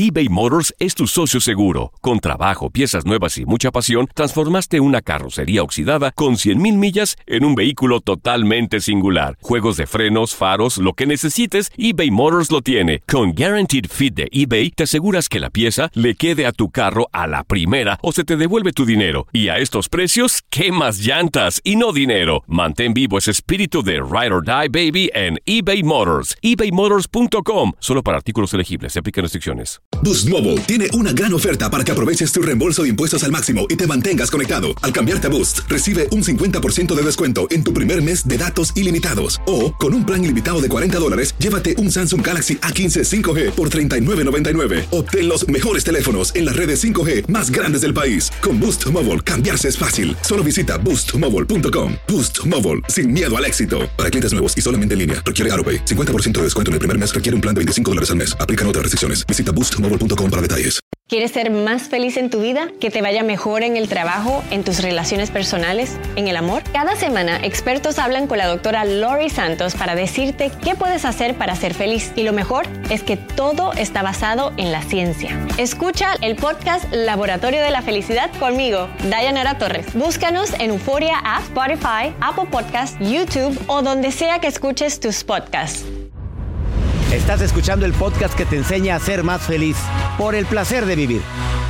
eBay Motors es tu socio seguro. Con trabajo, piezas nuevas y mucha pasión, transformaste una carrocería oxidada con 100,000 millas en un vehículo totalmente singular. Juegos de frenos, faros, lo que necesites, eBay Motors lo tiene. Con Guaranteed Fit de eBay, te aseguras que la pieza le quede a tu carro a la primera o se te devuelve tu dinero. Y a estos precios, ¿qué más llantas y no dinero? Mantén vivo ese espíritu de Ride or Die, baby, en eBay Motors. ebaymotors.com. Solo para artículos elegibles. Se aplican restricciones. Boost Mobile tiene una gran oferta para que aproveches tu reembolso de impuestos al máximo y te mantengas conectado. Al cambiarte a Boost, recibe un 50% de descuento en tu primer mes de datos ilimitados. O, con un plan ilimitado de $40, llévate un Samsung Galaxy A15 5G por $39.99. Obtén los mejores teléfonos en las redes 5G más grandes del país. Con Boost Mobile, cambiarse es fácil. Solo visita boostmobile.com. Boost Mobile, sin miedo al éxito. Para clientes nuevos y solamente en línea, requiere AutoPay. 50% de descuento en el primer mes requiere un plan de $25 al mes. Aplican otras restricciones. Visita boostmobile.com para detalles. ¿Quieres ser más feliz en tu vida? ¿Que te vaya mejor en el trabajo, en tus relaciones personales, en el amor? Cada semana, expertos hablan con la doctora Lori Santos para decirte qué puedes hacer para ser feliz. Y lo mejor es que todo está basado en la ciencia. Escucha el podcast Laboratorio de la Felicidad conmigo, Dayanara Torres. Búscanos en Euforia App, Spotify, Apple Podcasts, YouTube o donde sea que escuches tus podcasts. Estás escuchando el podcast que te enseña a ser más feliz por el placer de vivir.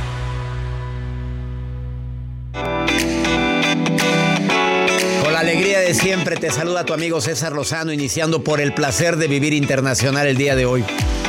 Con la alegría de siempre te saluda tu amigo César Lozano, iniciando por el placer de vivir internacional el día de hoy.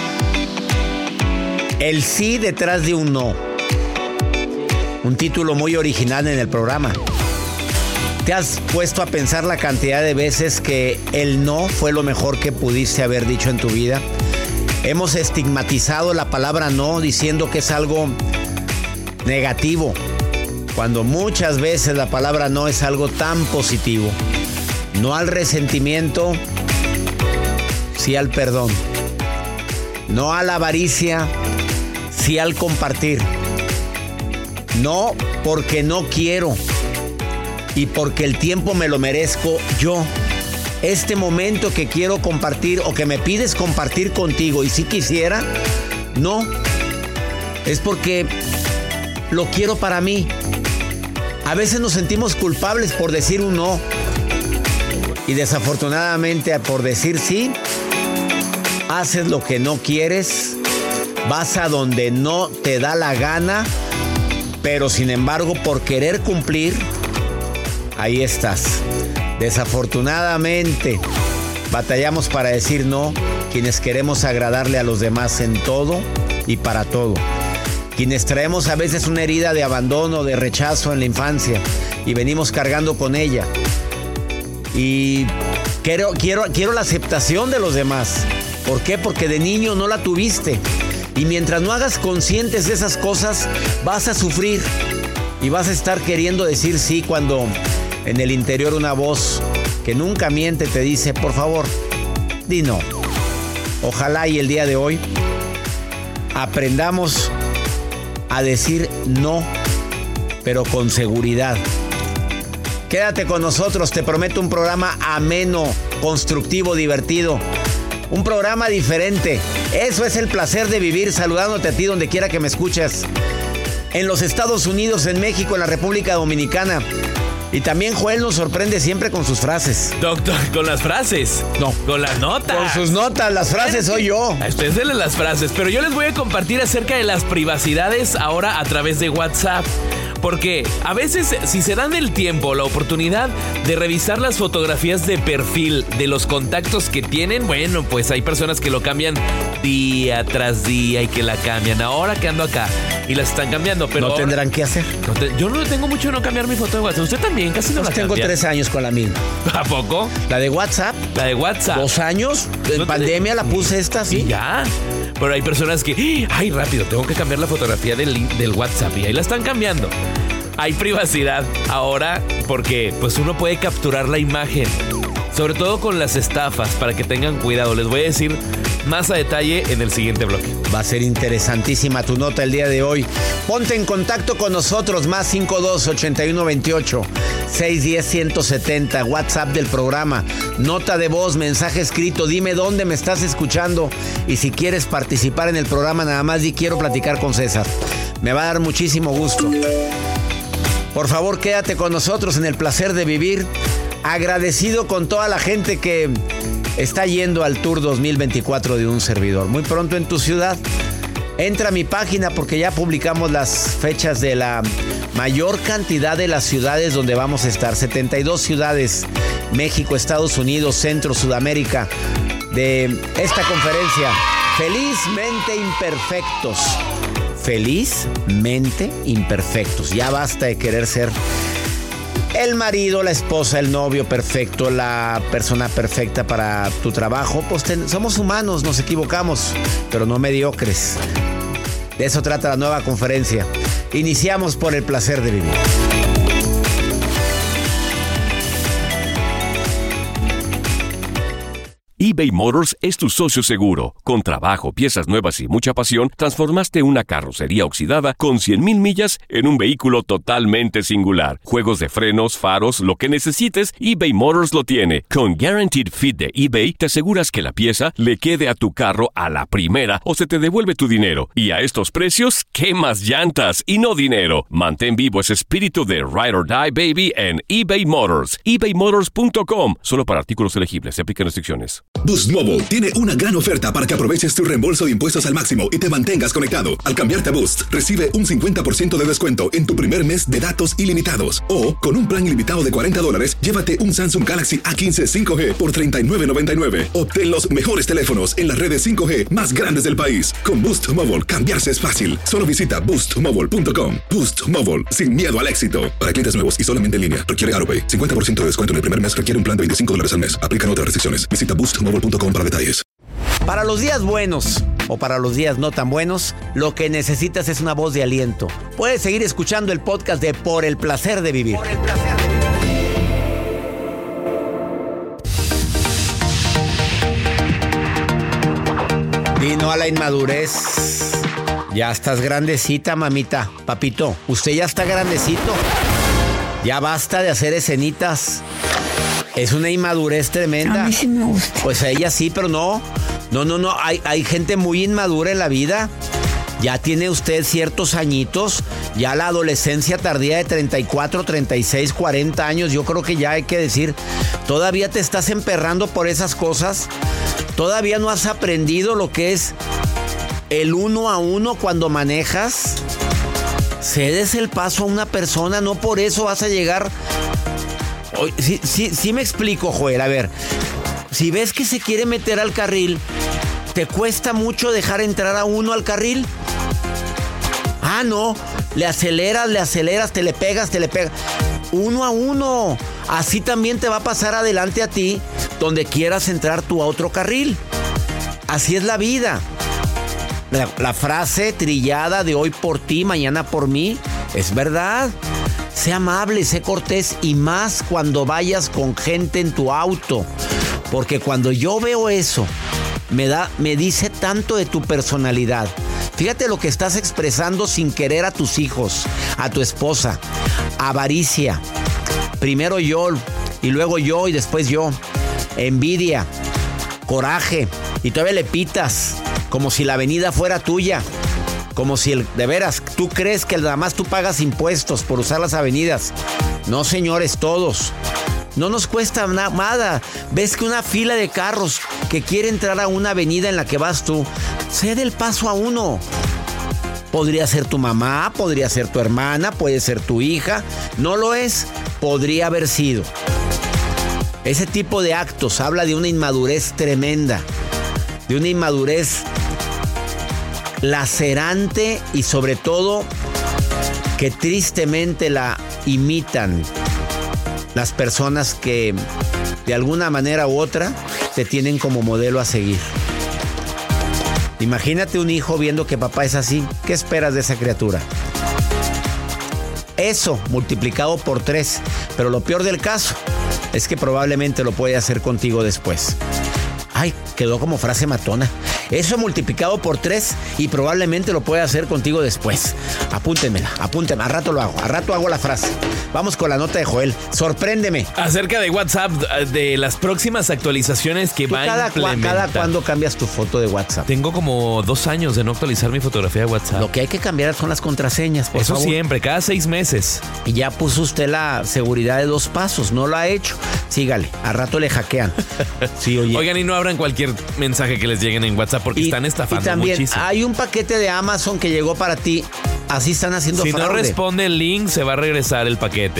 El sí detrás de un no. Un título muy original en el programa. ¿Te has puesto a pensar la cantidad de veces que el no fue lo mejor que pudiste haber dicho en tu vida? Hemos estigmatizado la palabra no diciendo que es algo negativo, cuando muchas veces la palabra no es algo tan positivo. No al resentimiento, sí al perdón. No a la avaricia, sí al compartir. No porque no quiero y porque el tiempo me lo merezco yo. Este momento que quiero compartir o que me pides compartir contigo y si quisiera, no. Es porque lo quiero para mí. A veces nos sentimos culpables por decir un no. Y desafortunadamente por decir sí, haces lo que no quieres, vas a donde no te da la gana, pero sin embargo por querer cumplir, ahí estás. Desafortunadamente, batallamos para decir no, quienes queremos agradarle a los demás en todo y para todo. Quienes traemos a veces una herida de abandono, de rechazo en la infancia y venimos cargando con ella. Y quiero la aceptación de los demás. ¿Por qué? Porque de niño no la tuviste. Y mientras no hagas conscientes de esas cosas, vas a sufrir. Y vas a estar queriendo decir sí cuando en el interior una voz que nunca miente te dice, por favor, di no. Ojalá y el día de hoy aprendamos a decir no, pero con seguridad. Quédate con nosotros, te prometo un programa ameno, constructivo, divertido. Un programa diferente. Eso es el placer de vivir, saludándote a ti donde quiera que me escuches. En los Estados Unidos, en México, en la República Dominicana. Y también Joel nos sorprende siempre con sus frases. Doctor, ¿con las frases? No. Con las notas. Con sus notas, las frases soy yo. Espérenle las frases, pero yo les voy a compartir acerca de las privacidades ahora a través de WhatsApp. Porque a veces, si se dan el tiempo, la oportunidad de revisar las fotografías de perfil de los contactos que tienen, bueno, pues hay personas que lo cambian día tras día y que la cambian. Ahora que ando acá y las están cambiando, pero no ahora tendrán que hacer. Yo no tengo mucho de no cambiar mi foto de WhatsApp. Usted también, casi no la cambia. Tengo 3 años con la misma. ¿A poco? La de WhatsApp. La de WhatsApp. 2 años. En pandemia la puse esta, sí. Y ya. Pero hay personas que, ay, rápido, tengo que cambiar la fotografía del WhatsApp. Y ahí la están cambiando. Hay privacidad ahora porque pues uno puede capturar la imagen. Sobre todo con las estafas, para que tengan cuidado. Les voy a decir más a detalle en el siguiente bloque. Va a ser interesantísima tu nota el día de hoy. Ponte en contacto con nosotros, más 52-8128-610-170, WhatsApp del programa, nota de voz, mensaje escrito, dime dónde me estás escuchando y si quieres participar en el programa, nada más di quiero platicar con César. Me va a dar muchísimo gusto. Por favor, quédate con nosotros en el placer de vivir. Agradecido con toda la gente que está yendo al Tour 2024 de un servidor. Muy pronto en tu ciudad. Entra a mi página porque ya publicamos las fechas de la mayor cantidad de las ciudades donde vamos a estar. 72 ciudades, México, Estados Unidos, Centro, Sudamérica, de esta conferencia. Felizmente imperfectos. Felizmente imperfectos. Ya basta de querer ser el marido, la esposa, el novio perfecto, la persona perfecta para tu trabajo. Pues somos humanos, nos equivocamos, pero no mediocres. De eso trata la nueva conferencia. Iniciamos por el placer de vivir. eBay Motors es tu socio seguro. Con trabajo, piezas nuevas y mucha pasión, transformaste una carrocería oxidada con 100,000 millas en un vehículo totalmente singular. Juegos de frenos, faros, lo que necesites, eBay Motors lo tiene. Con Guaranteed Fit de eBay, te aseguras que la pieza le quede a tu carro a la primera o se te devuelve tu dinero. Y a estos precios, ¿qué más llantas y no dinero? Mantén vivo ese espíritu de Ride or Die, baby, en eBay Motors. ebaymotors.com. Solo para artículos elegibles. Se aplican restricciones. Boost Mobile tiene una gran oferta para que aproveches tu reembolso de impuestos al máximo y te mantengas conectado. Al cambiarte a Boost, recibe un 50% de descuento en tu primer mes de datos ilimitados. O, con un plan ilimitado de $40, llévate un Samsung Galaxy A15 5G por $39.99. Obtén los mejores teléfonos en las redes 5G más grandes del país. Con Boost Mobile, cambiarse es fácil. Solo visita boostmobile.com. Boost Mobile, sin miedo al éxito. Para clientes nuevos y solamente en línea, requiere AutoPay. 50% de descuento en el primer mes requiere un plan de $25 al mes. Aplican otras restricciones. Visita boostmobile.com para detalles. Para los días buenos o para los días no tan buenos, lo que necesitas es una voz de aliento. Puedes seguir escuchando el podcast de Por el Placer de Vivir. Por el placer de vivir. Y no a la inmadurez. Ya estás grandecita, mamita. Papito, usted ya está grandecito. Ya basta de hacer escenitas. Es una inmadurez tremenda. A mí sí me gusta. Pues a ella sí, pero no. No. Hay gente muy inmadura en la vida. Ya tiene usted ciertos añitos. Ya la adolescencia tardía de 34, 36, 40 años. Yo creo que ya hay que decir, todavía te estás emperrando por esas cosas. Todavía no has aprendido lo que es el 1 a 1 cuando manejas. Cedes el paso a una persona, no por eso vas a llegar. Sí me explico, Joel. A ver, si ves que se quiere meter al carril, ¿te cuesta mucho dejar entrar a uno al carril? Ah, no. Le aceleras, te le pegas. 1 a 1. Así también te va a pasar adelante a ti, donde quieras entrar tú a otro carril. Así es la vida. La frase trillada de hoy por ti, mañana por mí, es verdad. Sé amable, sé cortés y más cuando vayas con gente en tu auto. Porque cuando yo veo eso, me dice tanto de tu personalidad. Fíjate lo que estás expresando sin querer a tus hijos, a tu esposa. Avaricia. Primero yo y luego yo y después yo. Envidia. Coraje. Y todavía le pitas como si la avenida fuera tuya. Como si de veras, tú crees que nada más tú pagas impuestos por usar las avenidas. No, señores, todos. No nos cuesta nada. Ves que una fila de carros que quiere entrar a una avenida en la que vas tú, cede el paso a uno. Podría ser tu mamá, podría ser tu hermana, puede ser tu hija. No lo es, podría haber sido. Ese tipo de actos habla de una inmadurez tremenda. De una inmadurez lacerante y sobre todo que tristemente la imitan las personas que de alguna manera u otra te tienen como modelo a seguir. Imagínate un hijo viendo que papá es así. ¿Qué esperas de esa criatura? Eso multiplicado por 3. Pero lo peor del caso es que probablemente lo puede hacer contigo después. Ay, quedó como frase matona. Eso multiplicado por 3 y probablemente lo puede hacer contigo después. Apúntemela. Al rato lo hago. Al rato hago la frase. Vamos con la nota de Joel. Sorpréndeme. Acerca de WhatsApp, de las próximas actualizaciones que va a implementar. ¿Cada cuándo cambias tu foto de WhatsApp? Tengo como 2 años de no actualizar mi fotografía de WhatsApp. Lo que hay que cambiar son las contraseñas, por favor. Eso siempre, cada 6 meses. Y ya puso usted la seguridad de 2 pasos. No lo ha hecho. Sígale. Al rato le hackean. Sí, oye. Oigan, y no abran cualquier mensaje que les lleguen en WhatsApp porque están estafando y también muchísimo. Hay un paquete de Amazon que llegó para ti. Así están haciendo fraude. Si no responde el link, se va a regresar el paquete.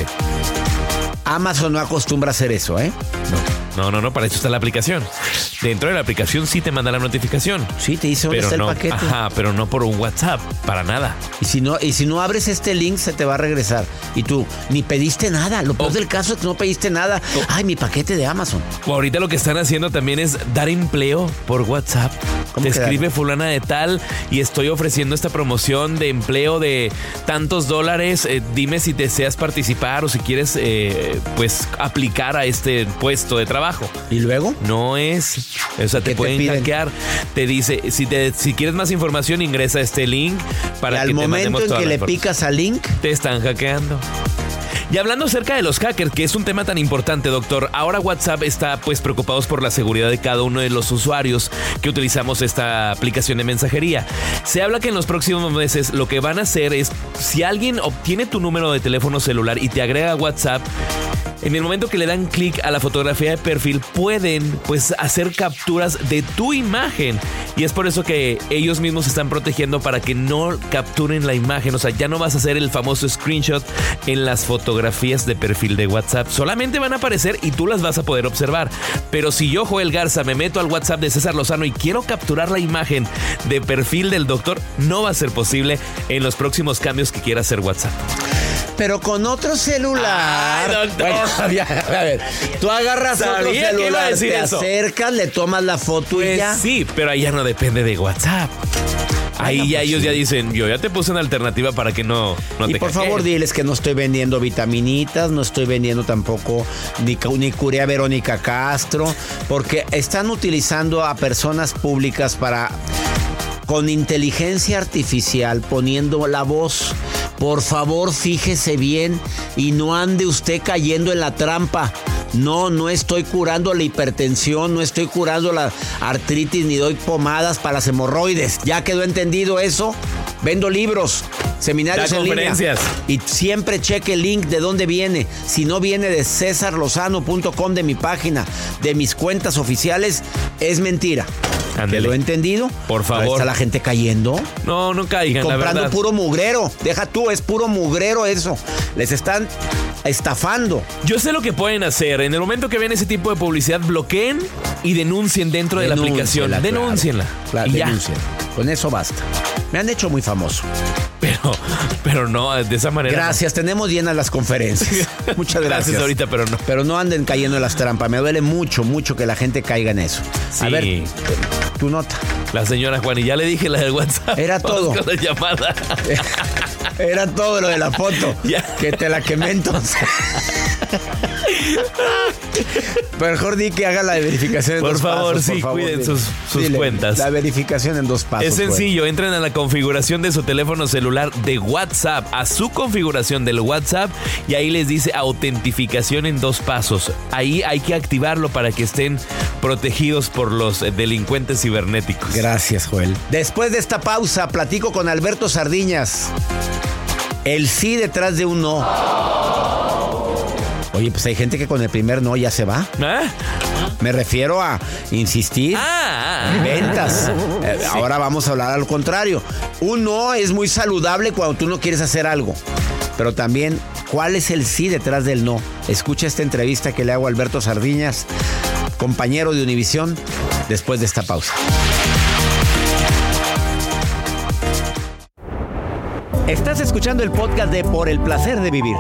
Amazon no acostumbra a hacer eso, ¿eh? No, para eso está la aplicación. Dentro de la aplicación sí te manda la notificación. Sí, te dice dónde está el paquete. Ajá, pero no por un WhatsApp, para nada. Y si no abres este link, se te va a regresar. Y tú, ni pediste nada. Lo peor del caso es que no pediste nada. Ay, mi paquete de Amazon. Ahorita lo que están haciendo también es dar empleo por WhatsApp. Te escribe fulana de tal y estoy ofreciendo esta promoción de empleo de tantos dólares. Dime si deseas participar o si quieres pues aplicar a este puesto de trabajo. ¿Y luego? No es, o sea, te pueden hackear. Te dice, si quieres más información, ingresa a este link para que te mandemos toda la información. Al momento en que le picas al link, te están hackeando. Y hablando acerca de los hackers, que es un tema tan importante, doctor, ahora WhatsApp está pues preocupados por la seguridad de cada uno de los usuarios que utilizamos esta aplicación de mensajería. Se habla que en los próximos meses lo que van a hacer es, si alguien obtiene tu número de teléfono celular y te agrega a WhatsApp, en el momento que le dan clic a la fotografía de perfil, pueden pues hacer capturas de tu imagen. Y es por eso que ellos mismos se están protegiendo para que no capturen la imagen. O sea, ya no vas a hacer el famoso screenshot en las fotografías de perfil de WhatsApp. Solamente van a aparecer y tú las vas a poder observar. Pero si yo, Joel Garza, me meto al WhatsApp de César Lozano y quiero capturar la imagen de perfil del doctor, no va a ser posible en los próximos cambios que quiera hacer WhatsApp. Pero con otro celular. Ay, doctor. Bueno, a ver, tú agarras otro celular, te acercas, le tomas la foto pues y ya. Sí, pero ahí ya no depende de WhatsApp. Ahí Bueno, ya pues ellos sí. ya dicen, yo ya te puse una alternativa para que no Y te por hackeen. favor diles que no estoy vendiendo vitaminitas, no estoy vendiendo tampoco ni curé a Verónica Castro, porque están utilizando a personas públicas para, con inteligencia artificial, poniendo la voz. Por favor, fíjese bien y no ande usted cayendo en la trampa. No estoy curando la hipertensión, no estoy curando la artritis, ni doy pomadas para las hemorroides. ¿Ya quedó entendido eso? Vendo libros, seminarios en línea. Conferencias. Y siempre cheque el link de dónde viene. Si no viene de cesarlozano.com, de mi página, de mis cuentas oficiales, es mentira. Ándele. ¿Quedó entendido? Por favor. Ahora está la gente cayendo. No caigan, la Comprando verdad. puro mugrero. Deja tú, es puro mugrero eso. Les están estafando. Yo sé lo que pueden hacer. En el momento que ven ese tipo de publicidad, bloqueen y denuncien dentro de la aplicación. Denúncienla. Claro, Y ya. denúncienla. Con eso basta. Me han hecho muy famoso. Pero no, de esa manera. Gracias, tenemos llenas las conferencias. Muchas gracias. ahorita, pero no. Pero no anden cayendo en las trampas. Me duele mucho que la gente caiga en eso. A Sí. ver, tu nota. La señora Juan, y ya le dije la del WhatsApp. Era todo. Vamos con la llamada. Era todo lo de la foto. Ya. Que te la quemé entonces. Pero mejor di que haga la verificación en Por 2 favor, pasos. sí, cuiden sus Dile, cuentas. La verificación en 2 pasos. Es sencillo, entren a la configuración de su teléfono celular de WhatsApp, a su configuración del WhatsApp, y ahí les dice autentificación en 2 pasos. Ahí hay que activarlo para que estén protegidos por los delincuentes cibernéticos. Gracias, Joel. Después de esta pausa, platico con Alberto Sardiñas. El sí detrás de un no. Oye, pues hay gente que con el primer no ya se va. ¿Ah? Me refiero a insistir. Ventas. Ahora vamos a hablar al contrario. Un no es muy saludable cuando tú no quieres hacer algo. Pero también, ¿cuál es el sí detrás del no? Escucha esta entrevista que le hago a Alberto Sardiñas, compañero de Univisión, después de esta pausa. Estás escuchando el podcast de Por el Placer de Vivir.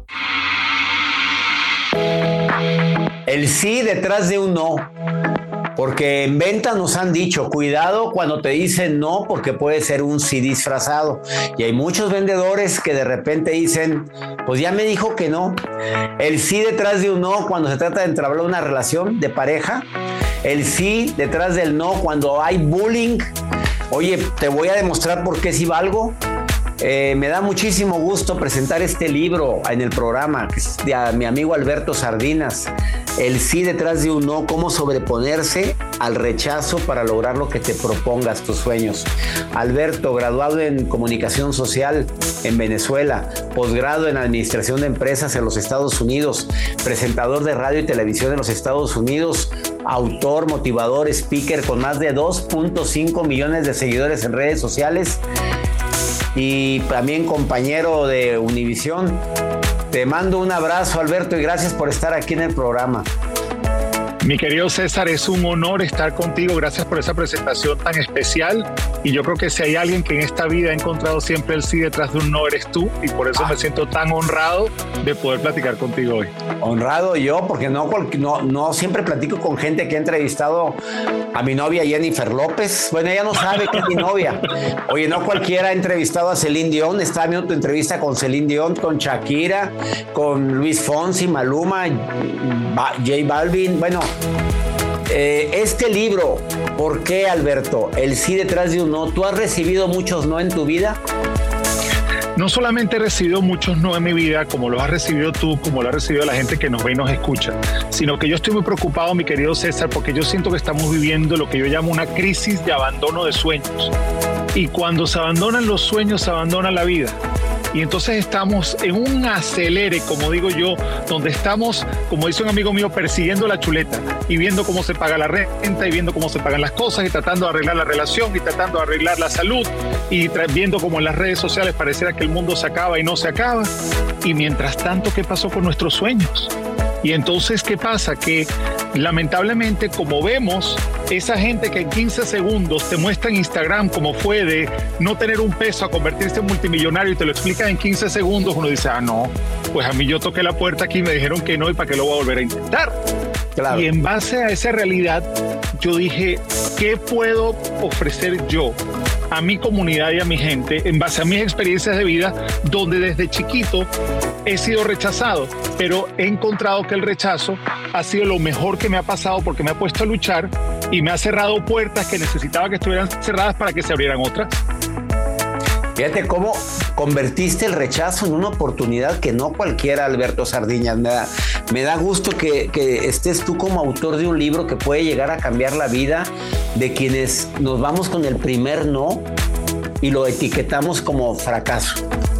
El sí detrás de un no. Porque en venta nos han dicho, cuidado cuando te dicen no, porque puede ser un sí disfrazado. Y hay muchos vendedores que de repente dicen, pues ya me dijo que no. El sí detrás de un no cuando se trata de entablar una relación de pareja. El sí detrás del no cuando hay bullying. Oye, te voy a demostrar por qué sí valgo. Me da muchísimo gusto presentar este libro en el programa, que es de mi amigo Alberto Sardinas. El sí detrás de un no, cómo sobreponerse al rechazo para lograr lo que te propongas, tus sueños. Alberto, graduado en comunicación social en Venezuela, posgrado en administración de empresas en los Estados Unidos, presentador de radio y televisión en los Estados Unidos, autor, motivador, speaker con más de 2.5 millones de seguidores en redes sociales y también compañero de Univisión. Te mando un abrazo, Alberto, y gracias por estar aquí en el programa. Mi querido César, es un honor estar contigo. Gracias por esa presentación tan especial. Y yo creo que si hay alguien que en esta vida ha encontrado siempre el sí detrás de un no, eres tú. Y por eso me siento tan honrado de poder platicar contigo hoy. Honrado yo, porque no siempre platico con gente que ha entrevistado a mi novia Jennifer López. Bueno, ella no sabe que es mi novia. Oye, no cualquiera ha entrevistado a Celine Dion. Estaba viendo tu entrevista con Celine Dion, con Shakira, con Luis Fonsi, Maluma, J Balvin. Bueno, este libro, ¿por qué, Alberto? El sí detrás de un no. ¿Tú has recibido muchos no en tu vida? No solamente he recibido muchos no en mi vida, como lo has recibido tú, como lo ha recibido la gente que nos ve y nos escucha, sino que yo estoy muy preocupado, mi querido César, porque yo siento que estamos viviendo lo que yo llamo una crisis de abandono de sueños. Y cuando se abandonan los sueños, se abandona la vida. Y entonces estamos en un acelere, como digo yo, donde estamos, como dice un amigo mío, persiguiendo la chuleta y viendo cómo se paga la renta y viendo cómo se pagan las cosas y tratando de arreglar la relación y tratando de arreglar la salud y viendo cómo en las redes sociales pareciera que el mundo se acaba y no se acaba. Y mientras tanto, ¿qué pasó con nuestros sueños? Y entonces, ¿qué pasa? Que lamentablemente, como vemos, esa gente que en 15 segundos te muestra en Instagram cómo fue de no tener un peso a convertirse en multimillonario y te lo explican en 15 segundos, uno dice, no, pues a mí yo toqué la puerta aquí y me dijeron que no y para qué lo voy a volver a intentar. Claro. Y en base a esa realidad, yo dije, ¿qué puedo ofrecer yo a mi comunidad y a mi gente en base a mis experiencias de vida, donde desde chiquito he sido rechazado, pero he encontrado que el rechazo ha sido lo mejor que me ha pasado porque me ha puesto a luchar y me ha cerrado puertas que necesitaba que estuvieran cerradas para que se abrieran otras? Fíjate cómo convertiste el rechazo en una oportunidad que no cualquiera, Alberto Sardiñas. Me da gusto que estés tú como autor de un libro que puede llegar a cambiar la vida de quienes nos vamos con el primer no y lo etiquetamos como fracaso.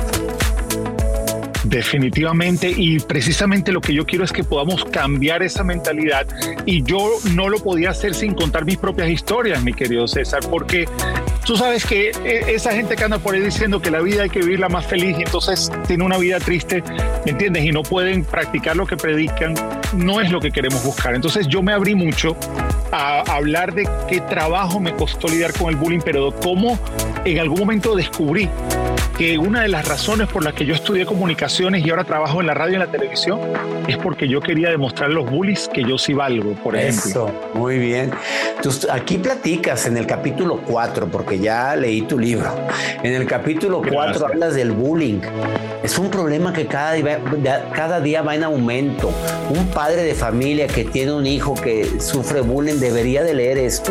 Definitivamente, y precisamente lo que yo quiero es que podamos cambiar esa mentalidad, y yo no lo podía hacer sin contar mis propias historias, mi querido César, porque tú sabes que esa gente que anda por ahí diciendo que la vida hay que vivirla más feliz y entonces tiene una vida triste, ¿me entiendes? Y no pueden practicar lo que predican, no es lo que queremos buscar. Entonces yo me abrí mucho a hablar de qué trabajo me costó lidiar con el bullying, pero cómo en algún momento descubrí que una de las razones por las que yo estudié comunicaciones y ahora trabajo en la radio y en la televisión es porque yo quería demostrar a los bullies que yo sí valgo, por ejemplo. Eso, muy bien. Entonces, aquí platicas en el capítulo 4, porque ya leí tu libro. En el capítulo 4 hablas del bullying. Es un problema que cada día va en aumento. Un padre de familia que tiene un hijo que sufre bullying, ¿debería de leer esto?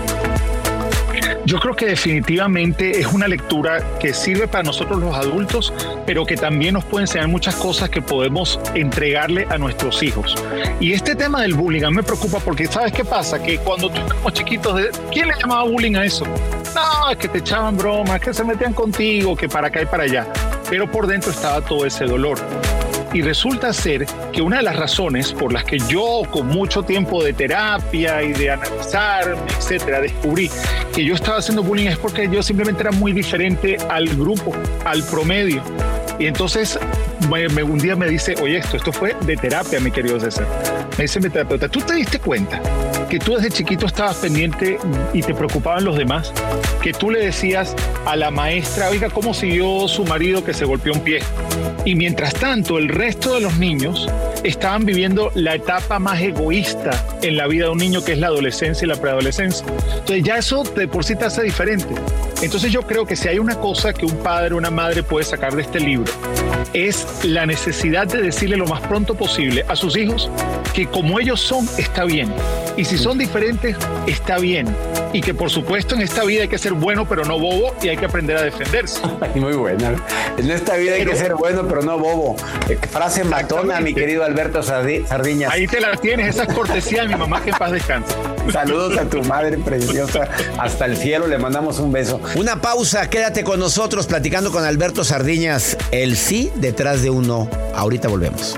Yo creo que definitivamente es una lectura que sirve para nosotros los adultos, pero que también nos puede enseñar muchas cosas que podemos entregarle a nuestros hijos. Y este tema del bullying a mí me preocupa porque ¿sabes qué pasa? Que cuando tú éramos chiquitos, ¿quién le llamaba bullying a eso? No, es que te echaban bromas, que se metían contigo, que para acá y para allá. Pero por dentro estaba todo ese dolor. Y resulta ser que una de las razones por las que yo, con mucho tiempo de terapia y de analizarme, etcétera, descubrí que yo estaba haciendo bullying es porque yo simplemente era muy diferente al grupo, al promedio. Y entonces un día me dice, oye, esto fue de terapia, mi querido César. Me dice mi terapeuta, ¿tú te diste cuenta que tú desde chiquito estabas pendiente y te preocupaban los demás? Que tú le decías a la maestra, oiga, ¿cómo siguió su marido que se golpeó un pie? Y mientras tanto, el resto de los niños estaban viviendo la etapa más egoísta en la vida de un niño, que es la adolescencia y la preadolescencia. Entonces ya eso de por sí te hace diferente. Entonces yo creo que si hay una cosa que un padre o una madre puede sacar de este libro, es la necesidad de decirle lo más pronto posible a sus hijos que como ellos son, está bien. Y si son diferentes, está bien. Y que por supuesto en esta vida hay que ser bueno pero no bobo, y hay que aprender a defenderse. Muy buena. En esta vida hay que ser bueno pero no bobo. Frase matona, mi querido Alberto Sardiñas. Ahí te la tienes, esa es cortesía de mi mamá, que en paz descanse. Saludos a tu madre preciosa. Hasta el cielo le mandamos un beso. Una pausa, quédate con nosotros platicando con Alberto Sardiñas. El sí detrás de un no. Ahorita volvemos.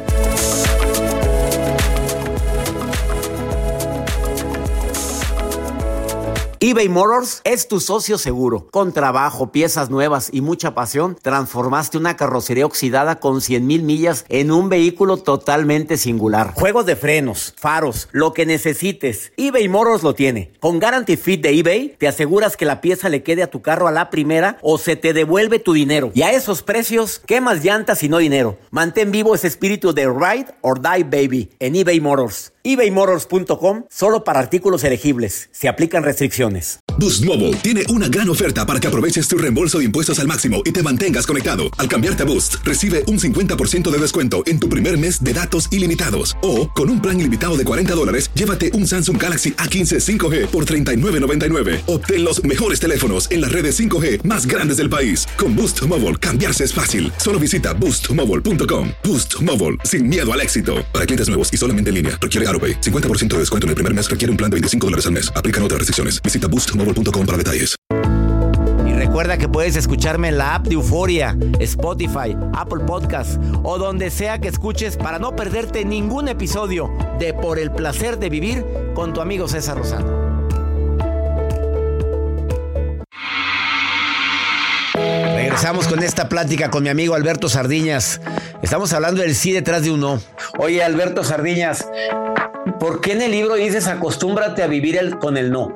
eBay Motors es tu socio seguro. Con trabajo, piezas nuevas y mucha pasión, transformaste una carrocería oxidada con 100,000 millas en un vehículo totalmente singular. Juegos de frenos, faros, lo que necesites, eBay Motors lo tiene. Con Guarantee Fit de eBay, te aseguras que la pieza le quede a tu carro a la primera o se te devuelve tu dinero. Y a esos precios, ¿qué más llantas y no dinero? Mantén vivo ese espíritu de Ride or Die Baby en eBay Motors. ebaymotors.com, solo para artículos elegibles. Se aplican restricciones. Boost Mobile tiene una gran oferta para que aproveches tu reembolso de impuestos al máximo y te mantengas conectado. Al cambiarte a Boost, recibe un 50% de descuento en tu primer mes de datos ilimitados. O, con un plan ilimitado de $40, llévate un Samsung Galaxy A15 5G por $39.99. Obtén los mejores teléfonos en las redes 5G más grandes del país. Con Boost Mobile, cambiarse es fácil. Solo visita boostmobile.com. Boost Mobile, sin miedo al éxito. Para clientes nuevos y solamente en línea, requiere AroPay. 50% de descuento en el primer mes requiere un plan de $25 al mes. Aplican otras restricciones. Visita boostmobile.com para detalles. Y recuerda que puedes escucharme en la app de Euforia, Spotify, Apple Podcasts o donde sea que escuches para no perderte ningún episodio de Por el Placer de Vivir con tu amigo César Lozano. Regresamos con esta plática con mi amigo Alberto Sardiñas. Estamos hablando del sí detrás de un no. Oye, Alberto Sardiñas, ¿por qué en el libro dices acostúmbrate a vivir con el no?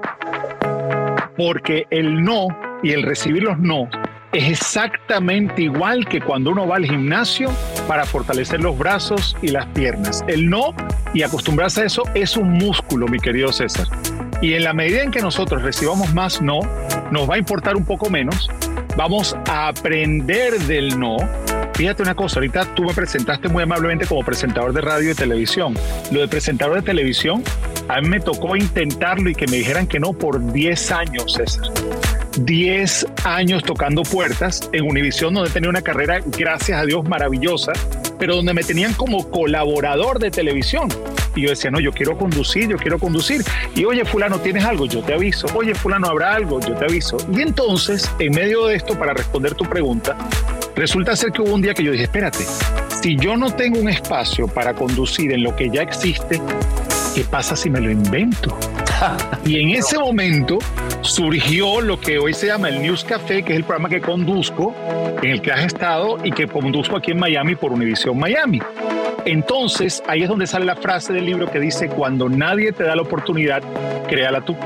Porque el no y el recibir los no es exactamente igual que cuando uno va al gimnasio para fortalecer los brazos y las piernas. El no y acostumbrarse a eso es un músculo, mi querido César. Y en la medida en que nosotros recibamos más no, nos va a importar un poco menos. Vamos a aprender del no. Fíjate una cosa, ahorita tú me presentaste muy amablemente como presentador de radio y televisión. Lo de presentador de televisión, a mí me tocó intentarlo y que me dijeran que no por 10 años, César. 10 años tocando puertas en Univisión, donde tenía una carrera, gracias a Dios, maravillosa, pero donde me tenían como colaborador de televisión. Y yo decía, no, yo quiero conducir. Y oye, fulano, ¿tienes algo? Yo te aviso. Oye, fulano, ¿habrá algo? Yo te aviso. Y entonces, en medio de esto, para responder tu pregunta, resulta ser que hubo un día que yo dije, espérate, si yo no tengo un espacio para conducir en lo que ya existe, ¿qué pasa si me lo invento? Y en ese momento surgió lo que hoy se llama el News Café, que es el programa que conduzco, en el que has estado y que conduzco aquí en Miami por Univisión Miami. Entonces, ahí es donde sale la frase del libro que dice, cuando nadie te da la oportunidad, créala tú.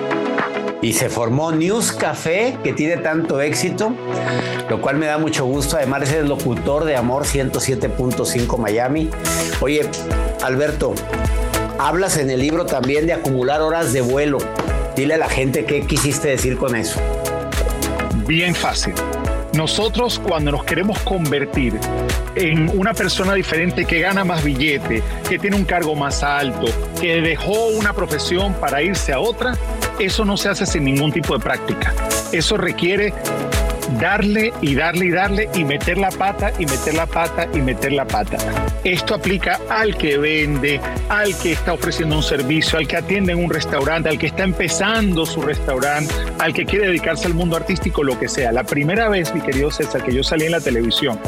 Y se formó News Café, que tiene tanto éxito, lo cual me da mucho gusto. Además, es el locutor de Amor 107.5 Miami. Oye, Alberto, hablas en el libro también de acumular horas de vuelo. Dile a la gente qué quisiste decir con eso. Bien fácil. Nosotros, cuando nos queremos convertir en una persona diferente que gana más billete, que tiene un cargo más alto, que dejó una profesión para irse a otra, eso no se hace sin ningún tipo de práctica. Eso requiere darle y darle y darle y meter la pata y meter la pata y meter la pata. Esto aplica al que vende, al que está ofreciendo un servicio, al que atiende en un restaurante, al que está empezando su restaurante, al que quiere dedicarse al mundo artístico, lo que sea. La primera vez, mi querido César, que yo salí en la televisión,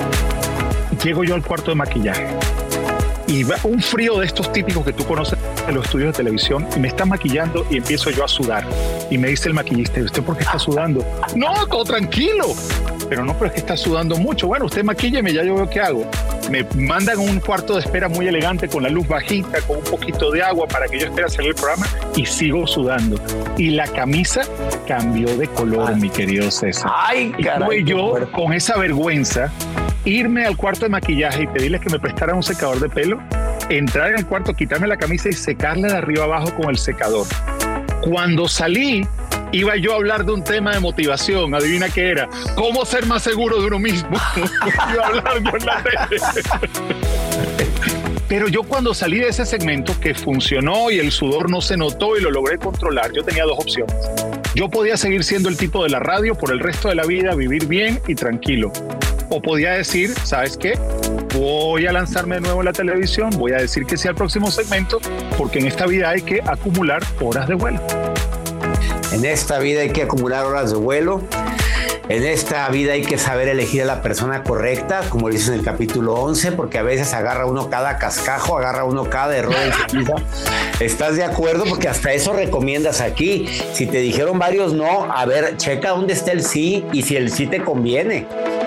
llego yo al cuarto de maquillaje y va un frío de estos típicos que tú conoces en los estudios de televisión y me está maquillando y empiezo yo a sudar. Y me dice el maquillista, ¿usted por qué está sudando? No, todo tranquilo. Pero no, pero es que está sudando mucho. Bueno, usted maquílleme, ya yo veo qué hago. Me mandan a un cuarto de espera muy elegante con la luz bajita, con un poquito de agua para que yo espere hacer el programa y sigo sudando. Y la camisa cambió de color, mi querido César. Ay, caray. Y yo con esa vergüenza irme al cuarto de maquillaje y pedirles que me prestaran un secador de pelo, entrar en el cuarto, quitarme la camisa y secarla de arriba abajo con el secador. Cuando salí, iba yo a hablar de un tema de motivación. Adivina qué era. ¿Cómo ser más seguro de uno mismo? Iba a hablar yo en la tele. Pero yo cuando salí de ese segmento, que funcionó y el sudor no se notó y lo logré controlar, yo tenía dos opciones. Yo podía seguir siendo el tipo de la radio por el resto de la vida, vivir bien y tranquilo. O podía decir, ¿sabes qué? Voy a lanzarme de nuevo en la televisión, voy a decir que sí al próximo segmento, porque en esta vida hay que acumular horas de vuelo. En esta vida hay que acumular horas de vuelo. En esta vida hay que saber elegir a la persona correcta, como dices en el capítulo 11, porque a veces agarra uno cada cascajo, agarra uno cada error en su vida. ¿Estás de acuerdo? Porque hasta eso recomiendas aquí. Si te dijeron varios no, a ver, checa dónde está el sí y si el sí te conviene.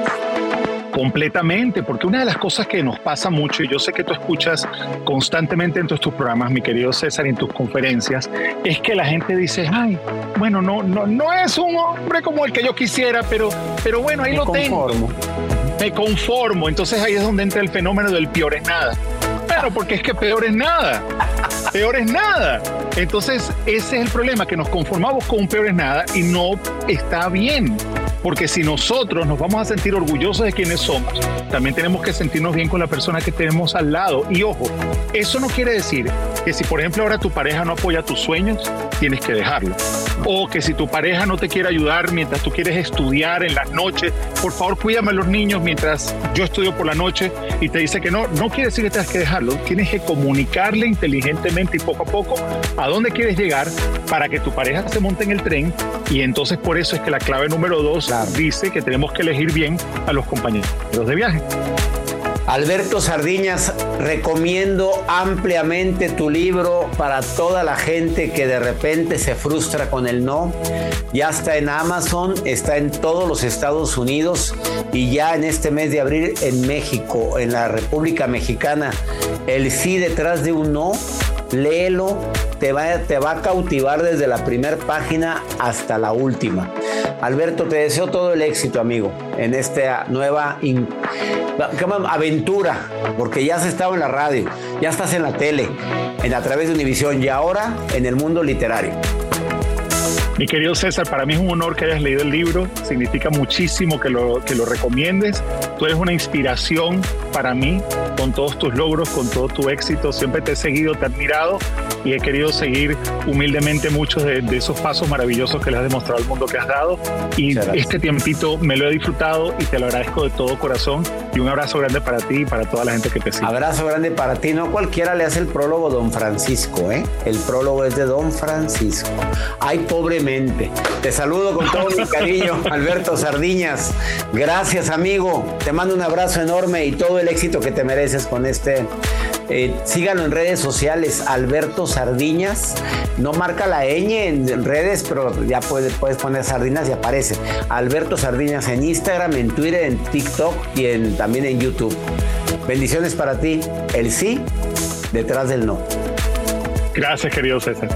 Completamente, porque una de las cosas que nos pasa mucho, y yo sé que tú escuchas constantemente en todos tus programas, mi querido César, y en tus conferencias, es que la gente dice, ay, bueno, no es un hombre como el que yo quisiera, pero bueno, ahí lo tengo. Me conformo. Entonces ahí es donde entra el fenómeno del peor es nada. Claro, porque es que peor es nada. Peor es nada. Entonces ese es el problema, que nos conformamos con un peor es nada y no está bien. Porque si nosotros nos vamos a sentir orgullosos de quienes somos, también tenemos que sentirnos bien con la persona que tenemos al lado. Y ojo, eso no quiere decir que si, por ejemplo, ahora tu pareja no apoya tus sueños, tienes que dejarlo. O que si tu pareja no te quiere ayudar mientras tú quieres estudiar en las noches, por favor, cuídame a los niños mientras yo estudio por la noche, y te dice que no quiere decir que tengas que dejarlo. Tienes que comunicarle inteligentemente y poco a poco a dónde quieres llegar para que tu pareja se monte en el tren. Y entonces por eso es que la clave número 2 dice que tenemos que elegir bien a los compañeros de viaje. Alberto Sardiñas, recomiendo ampliamente tu libro para toda la gente que de repente se frustra con el no. Ya está en Amazon, está en todos los Estados Unidos y ya en este mes de abril en México, en la República Mexicana. El sí detrás de un no, léelo, te va a cautivar desde la primera página hasta la última. Alberto, te deseo todo el éxito, amigo, en esta nueva aventura, porque ya has estado en la radio, ya estás en la tele, a través de Univisión y ahora en el mundo literario. Mi querido César, para mí es un honor que hayas leído el libro, significa muchísimo que lo recomiendes. Tú eres una inspiración para mí, con todos tus logros, con todo tu éxito. Siempre te he seguido, te he admirado y he querido seguir humildemente muchos de esos pasos maravillosos que le has demostrado al mundo que has dado. Y este tiempito me lo he disfrutado y te lo agradezco de todo corazón. Y un abrazo grande para ti y para toda la gente que te sigue. Abrazo grande para ti. No cualquiera le hace el prólogo Don Francisco, ¿eh? El prólogo es de Don Francisco. Ay, pobremente. Te saludo con todo mi cariño, Alberto Sardiñas. Gracias, amigo. Te mando un abrazo enorme y todo el éxito que te mereces con este. Síganlo en redes sociales, Alberto Sardiñas. No marca la ñ en redes, pero ya puedes poner Sardinas y aparece. Alberto Sardiñas en Instagram, en Twitter, en TikTok y también en YouTube. Bendiciones para ti. El sí detrás del no. Gracias, querido César.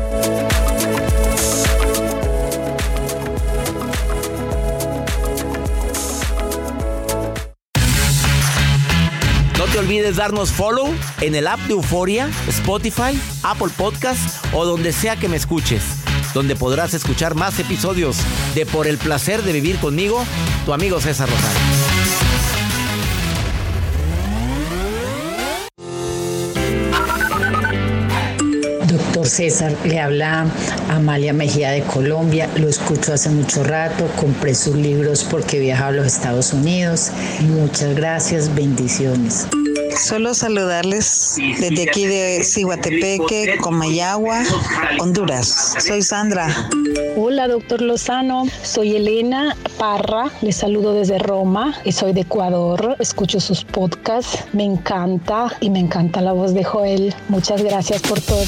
No te olvides darnos follow en el app de Euforia, Spotify, Apple Podcast o donde sea que me escuches, donde podrás escuchar más episodios de Por el Placer de Vivir Conmigo, tu amigo César Lozano. Doctor César, le habla Amalia Mejía de Colombia. Lo escucho hace mucho rato, compré sus libros porque viaja a los Estados Unidos. Muchas gracias, bendiciones. Solo saludarles desde aquí de Ciguatepeque, Comayagua, Honduras. Soy Sandra. Hola, doctor Lozano. Soy Elena Parra. Les saludo desde Roma y soy de Ecuador. Escucho sus podcasts. Me encanta y me encanta la voz de Joel. Muchas gracias por todo.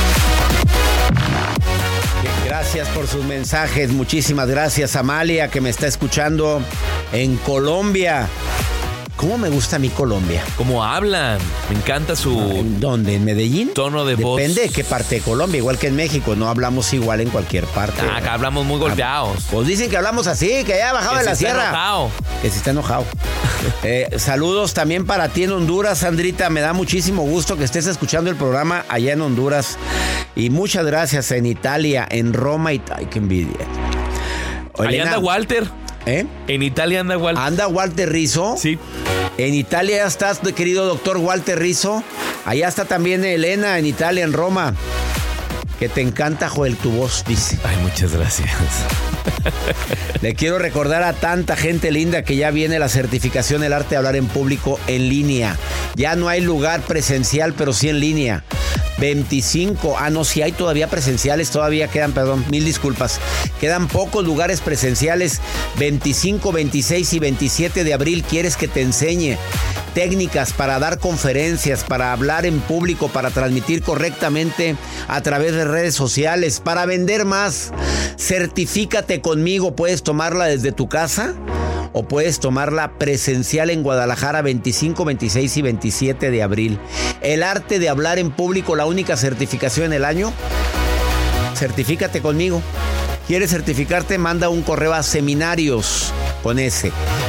Gracias por sus mensajes. Muchísimas gracias, Amalia, que me está escuchando en Colombia. ¿Cómo me gusta a mí Colombia? ¿Cómo hablan? Me encanta su... ¿Dónde? ¿En Medellín? Tono de voz. Depende de qué parte de Colombia. Igual que en México, no hablamos igual en cualquier parte. Acá hablamos muy golpeados. Pues dicen que hablamos así, que haya bajado de la sierra. Enojado. Que si está enojado. Saludos también para ti en Honduras, Sandrita. Me da muchísimo gusto que estés escuchando el programa allá en Honduras. Y muchas gracias en Italia, en Roma. Ay, qué envidia. Ahí anda Walter. En Italia anda Walter. ¿Anda Walter Rizzo? Sí. En Italia ya estás, querido doctor Walter Rizzo. Allá está también Elena, en Italia, en Roma. Que te encanta, Joel, tu voz, dice. Ay, muchas gracias. Le quiero recordar a tanta gente linda que ya viene la certificación El Arte de Hablar en Público en línea. Ya no hay lugar presencial, pero sí en línea. 25, sí hay todavía presenciales, todavía quedan, mil disculpas. Quedan pocos lugares presenciales. 25, 26 y 27 de abril quieres que te enseñe técnicas para dar conferencias, para hablar en público, para transmitir correctamente a través de redes sociales, para vender más. Certifícate conmigo, puedes tomarla desde tu casa o puedes tomarla presencial en Guadalajara 25, 26 y 27 de abril. El Arte de Hablar en Público, la única certificación en el año. Certifícate conmigo. ¿Quieres certificarte? Manda un correo a seminarios con S.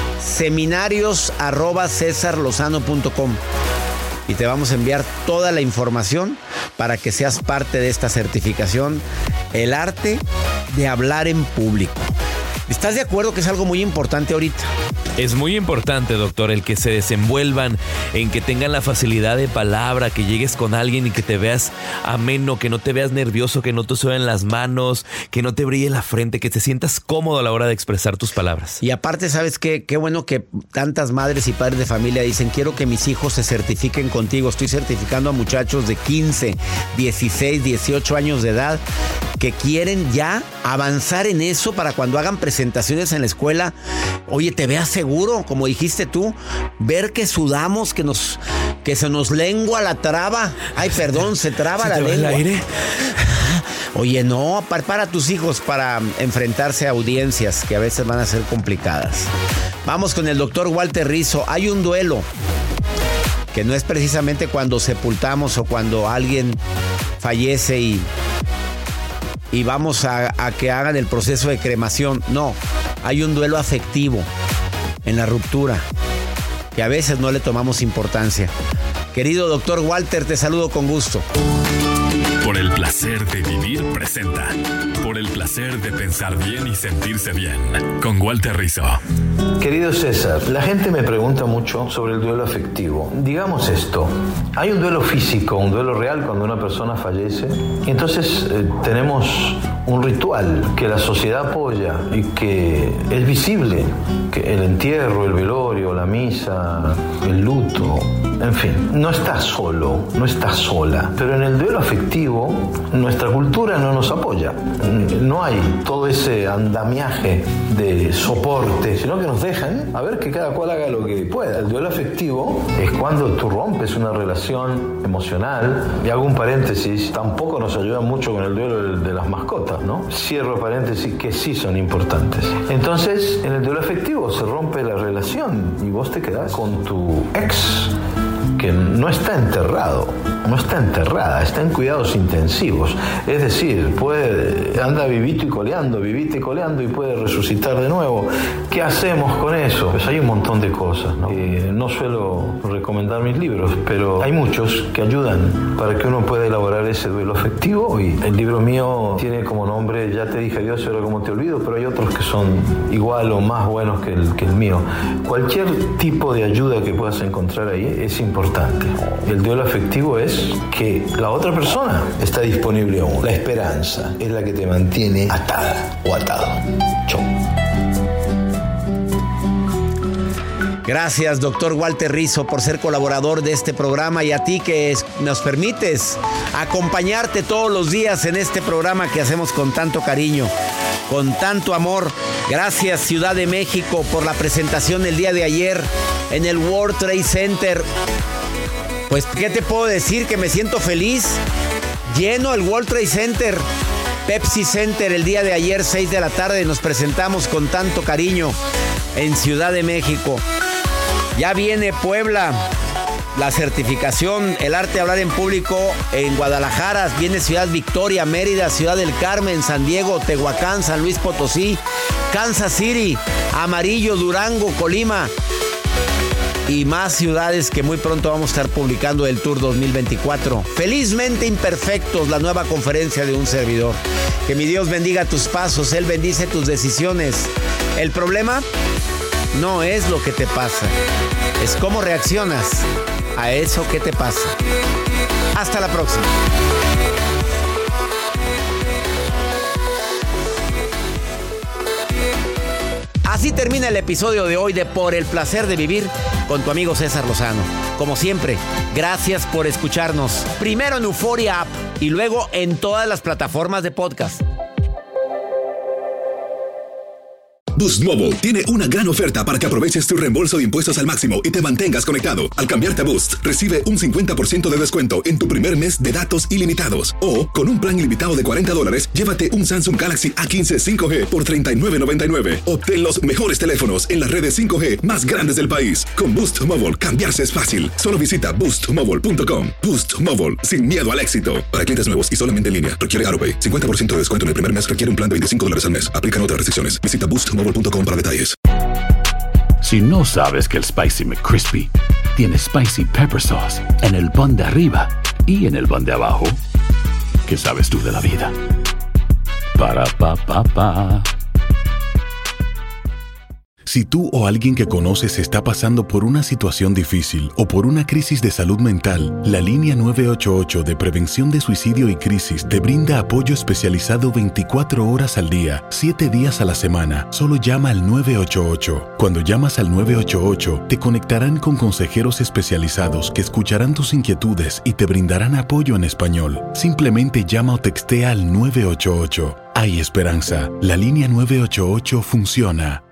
seminarios@cesarlozano.com y te vamos a enviar toda la información para que seas parte de esta certificación. El Arte de Hablar en Público. ¿Estás de acuerdo que es algo muy importante ahorita? Es muy importante, doctor, el que se desenvuelvan, en que tengan la facilidad de palabra, que llegues con alguien y que te veas ameno, que no te veas nervioso, que no te suenen las manos, que no te brille la frente, que te sientas cómodo a la hora de expresar tus palabras. Y aparte, ¿sabes qué? Qué bueno que tantas madres y padres de familia dicen, quiero que mis hijos se certifiquen contigo. Estoy certificando a muchachos de 15, 16, 18 años de edad que quieren ya avanzar en eso para cuando hagan presentaciones en la escuela. Oye, te veas seguro, como dijiste tú, ver que sudamos, que se nos lengua la traba. Ay, perdón, se traba la lengua. ¿El aire? Oye, no, para tus hijos para enfrentarse a audiencias que a veces van a ser complicadas. Vamos con el doctor Walter Rizzo. Hay un duelo que no es precisamente cuando sepultamos o cuando alguien fallece y vamos a que hagan el proceso de cremación. No, hay un duelo afectivo en la ruptura que a veces no le tomamos importancia. Querido doctor Walter, te saludo con gusto. Por el placer de vivir presenta. Por el placer de pensar bien y sentirse bien. Con Walter Rizzo. Querido César, la gente me pregunta mucho sobre el duelo afectivo. Digamos esto, hay un duelo físico, un duelo real cuando una persona fallece. Y entonces tenemos un ritual que la sociedad apoya y que es visible. Que el entierro, el velorio, la misa, el luto, en fin, no estás solo, no estás sola. Pero en el duelo afectivo, nuestra cultura no nos apoya. No hay todo ese andamiaje de soporte, sino que nos dejan a ver que cada cual haga lo que pueda. El duelo afectivo es cuando tú rompes una relación emocional. Y hago un paréntesis, tampoco nos ayuda mucho con el duelo de las mascotas, ¿no? Cierro paréntesis, que sí son importantes. Entonces, en el duelo afectivo se rompe la relación y vos te quedás con tu ex, que no está enterrado, no está enterrada, está en cuidados intensivos. Es decir, anda vivito y coleando y puede resucitar de nuevo. ¿Qué hacemos con eso? Pues hay un montón de cosas, ¿no? No suelo recomendar mis libros, pero hay muchos que ayudan para que uno pueda elaborar ese duelo afectivo. Y el libro mío tiene como nombre Ya te dije adiós y ahora cómo te olvido, pero hay otros que son igual o más buenos que el mío. Cualquier tipo de ayuda que puedas encontrar ahí es importante. El duelo afectivo es que la otra persona está disponible aún. La esperanza es la que te mantiene atada o atado. Chau. Gracias, doctor Walter Rizzo, por ser colaborador de este programa y a ti que nos permites acompañarte todos los días en este programa que hacemos con tanto cariño, con tanto amor. Gracias, Ciudad de México, por la presentación el día de ayer en el World Trade Center. Pues, ¿qué te puedo decir? Que me siento feliz. Lleno el World Trade Center, Pepsi Center, el día de ayer, 6 de la tarde. Nos presentamos con tanto cariño en Ciudad de México. Ya viene Puebla, la certificación, el arte de hablar en público en Guadalajara. Viene Ciudad Victoria, Mérida, Ciudad del Carmen, San Diego, Tehuacán, San Luis Potosí, Kansas City, Amarillo, Durango, Colima y más ciudades que muy pronto vamos a estar publicando el Tour 2024. Felizmente imperfectos, la nueva conferencia de un servidor. Que mi Dios bendiga tus pasos, Él bendice tus decisiones. El problema no es lo que te pasa, es cómo reaccionas a eso que te pasa. Hasta la próxima. Así termina el episodio de hoy de Por el Placer de Vivir con tu amigo César Lozano. Como siempre, gracias por escucharnos. Primero en Euforia App y luego en todas las plataformas de podcast. Boost Mobile tiene una gran oferta para que aproveches tu reembolso de impuestos al máximo y te mantengas conectado. Al cambiarte a Boost, recibe un 50% de descuento en tu primer mes de datos ilimitados. O, con un plan ilimitado de $40, llévate un Samsung Galaxy A15 5G por $39.99. Obtén los mejores teléfonos en las redes 5G más grandes del país. Con Boost Mobile, cambiarse es fácil. Solo visita boostmobile.com. Boost Mobile, sin miedo al éxito. Para clientes nuevos y solamente en línea, requiere AutoPay. 50% de descuento en el primer mes requiere un plan de $25 al mes. Aplican otras restricciones. Visita boostmobile.com para detalles. Si no sabes que el Spicy McCrispy tiene Spicy Pepper Sauce en el pan de arriba y en el pan de abajo, ¿qué sabes tú de la vida? Para, pa, pa, pa. Si tú o alguien que conoces está pasando por una situación difícil o por una crisis de salud mental, la línea 988 de prevención de suicidio y crisis te brinda apoyo especializado 24 horas al día, 7 días a la semana. Solo llama al 988. Cuando llamas al 988, te conectarán con consejeros especializados que escucharán tus inquietudes y te brindarán apoyo en español. Simplemente llama o textea al 988. Hay esperanza. La línea 988 funciona.